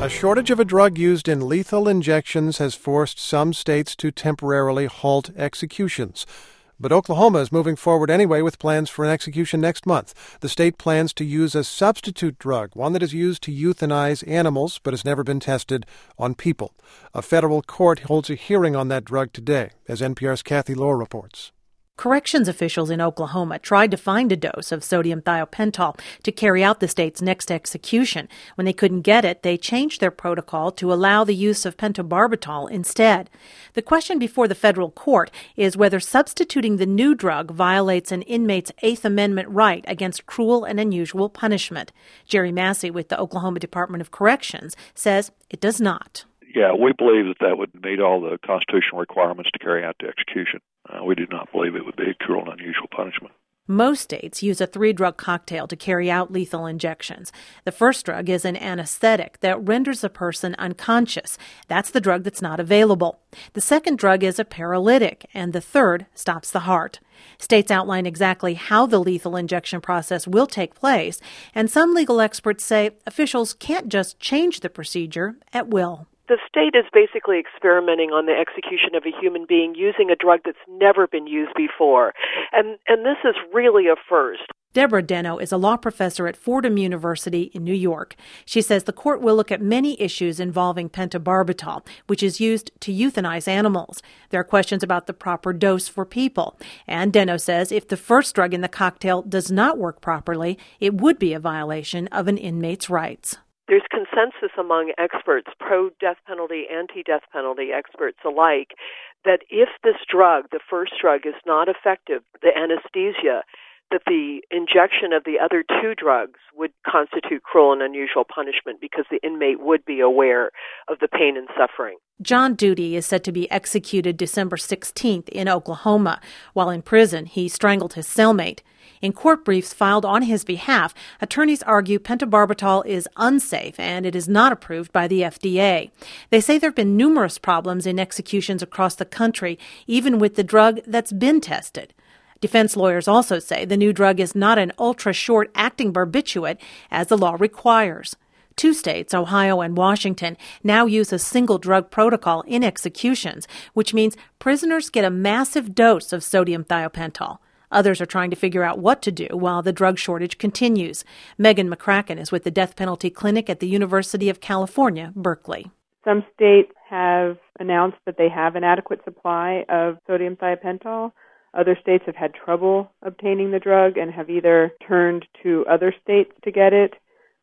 A shortage of a drug used in lethal injections has forced some states to temporarily halt executions. But Oklahoma is moving forward anyway with plans for an execution next month. The state plans to use a substitute drug, one that is used to euthanize animals but has never been tested on people. A federal court holds a hearing on that drug today, as NPR's Kathy Lohr reports. Corrections officials in Oklahoma tried to find a dose of sodium thiopental to carry out the state's next execution. When they couldn't get it, they changed their protocol to allow the use of pentobarbital instead. The question before the federal court is whether substituting the new drug violates an inmate's Eighth Amendment right against cruel and unusual punishment. Jerry Massey with the Oklahoma Department of Corrections says it does not. Yeah, we believe that would meet all the constitutional requirements to carry out the execution. We do not believe it would be a cruel and unusual punishment. Most states use a 3-drug cocktail to carry out lethal injections. The first drug is an anesthetic that renders a person unconscious. That's the drug that's not available. The second drug is a paralytic, and the third stops the heart. States outline exactly how the lethal injection process will take place, and some legal experts say officials can't just change the procedure at will. The state is basically experimenting on the execution of a human being using a drug that's never been used before. And this is really a first. Deborah Deno is a law professor at Fordham University in New York. She says the court will look at many issues involving pentobarbital, which is used to euthanize animals. There are questions about the proper dose for people. And Deno says if the first drug in the cocktail does not work properly, it would be a violation of an inmate's rights. There's consensus among experts, pro-death penalty, anti-death penalty experts alike, that if this drug, the first drug, is not effective, the anesthesia, that the injection of the other 2 drugs would constitute cruel and unusual punishment because the inmate would be aware of the pain and suffering. John Duty is set to be executed December 16th in Oklahoma. While in prison, he strangled his cellmate. In court briefs filed on his behalf, attorneys argue pentobarbital is unsafe and it is not approved by the FDA. They say there have been numerous problems in executions across the country, even with the drug that's been tested. Defense lawyers also say the new drug is not an ultra-short-acting barbiturate, as the law requires. 2 states, Ohio and Washington, now use a single drug protocol in executions, which means prisoners get a massive dose of sodium thiopental. Others are trying to figure out what to do while the drug shortage continues. Megan McCracken is with the Death Penalty Clinic at the University of California, Berkeley. Some states have announced that they have an adequate supply of sodium thiopental. Other states have had trouble obtaining the drug and have either turned to other states to get it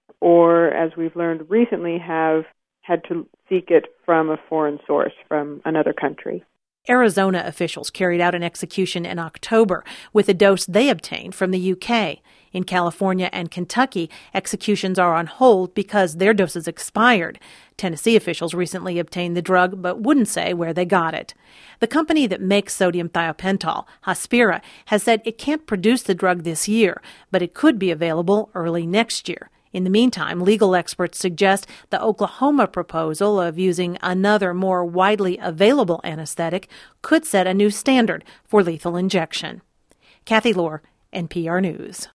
or, as we've learned recently, have had to seek it from a foreign source, from another country. Arizona officials carried out an execution in October with a dose they obtained from the UK. In California and Kentucky, executions are on hold because their doses expired. Tennessee officials recently obtained the drug but wouldn't say where they got it. The company that makes sodium thiopental, Hospira, has said it can't produce the drug this year, but it could be available early next year. In the meantime, legal experts suggest the Oklahoma proposal of using another more widely available anesthetic could set a new standard for lethal injection. Kathy Lohr, NPR News.